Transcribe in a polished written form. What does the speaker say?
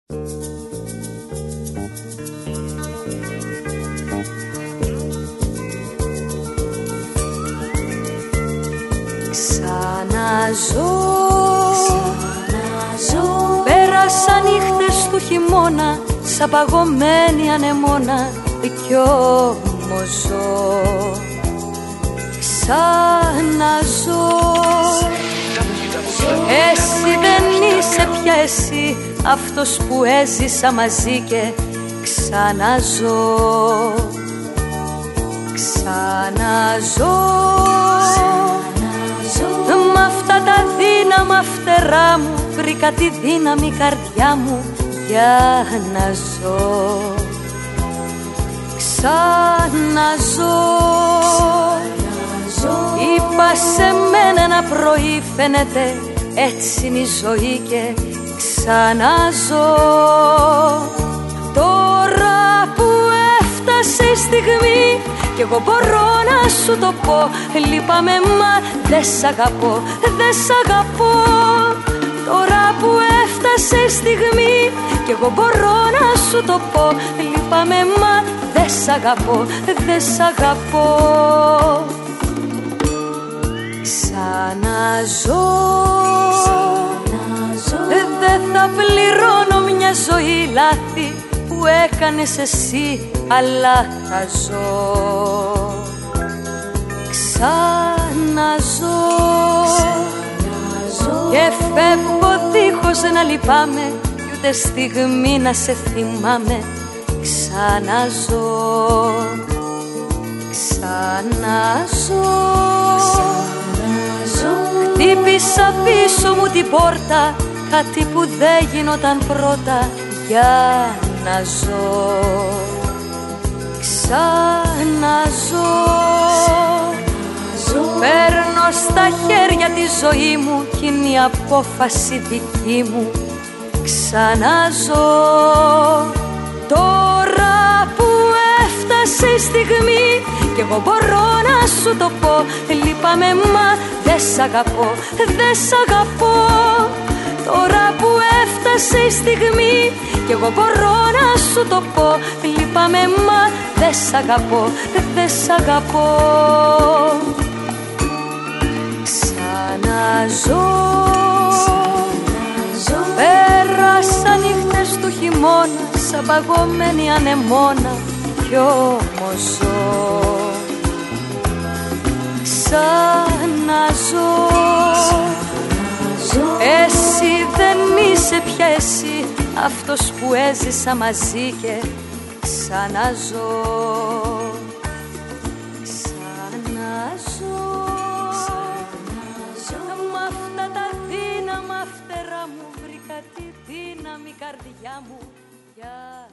Ξαναζώ, πέρασα νύχτες του χειμώνα σαν παγωμένη ανεμόνα κι όμως ζω. Ξαναζώ, εσύ δεν είσαι πια εσύ αυτός που έζησα μαζί και ξαναζώ. Ξαναζώ, μ' αυτά τα δύναμα φτερά μου βρήκα τη δύναμη καρδιά μου για να ζω. Ξαναζώ, είπα σε μένα ένα πρωί φαίνεται έτσι είναι η ζωή και ξαναζώ. Τώρα που έφτασε η στιγμή κι εγώ μπορώ να σου το πω, λείπαμε μα δεν σ' αγαπώ, δεν σ' αγαπώ. Τώρα που έφτασε η στιγμή κι εγώ μπορώ να σου το πω, λείπαμε μα δεν σ' αγαπώ, δεν σ' αγαπώ. Ξαναζώ, δεν θα πληρώνω μια ζωή λάθη που έκανες εσύ, αλλά θα ζω. Ξαναζώ και φεύγω δίχως να λυπάμαι κι ούτε στιγμή να σε θυμάμαι. Ξαναζώ, ξαναζώ. Χτύπησα πίσω μου την πόρτα κάτι που δεν γινόταν πρώτα για να ζω. Ξαναζώ, παίρνω στα χέρια τη ζωή μου κι είναι η απόφαση δική μου. Ξαναζώ, τώρα που έφτασε η στιγμή κι εγώ μπορώ να σου το πω, λείπαμε μα δεν σ' αγαπώ, δεν σ' αγαπώ. Τώρα που έφτασε η στιγμή κι εγώ μπορώ να σου το πω, λείπαμε μα δεν σ' αγαπώ, δεν σ' αγαπώ. Ξαναζώ, πέρασα νύχτες του χειμώνα σαν παγωμένη ανεμόνα κι όμως ζω. Ξαναζώ, εσύ δεν είσαι πια εσύ αυτός που έζησα μαζί και ξαναζώ. Ξαναζώ, μ' αυτά τα δύναμα φτερά μου βρήκα τη δύναμη καρδιά μου για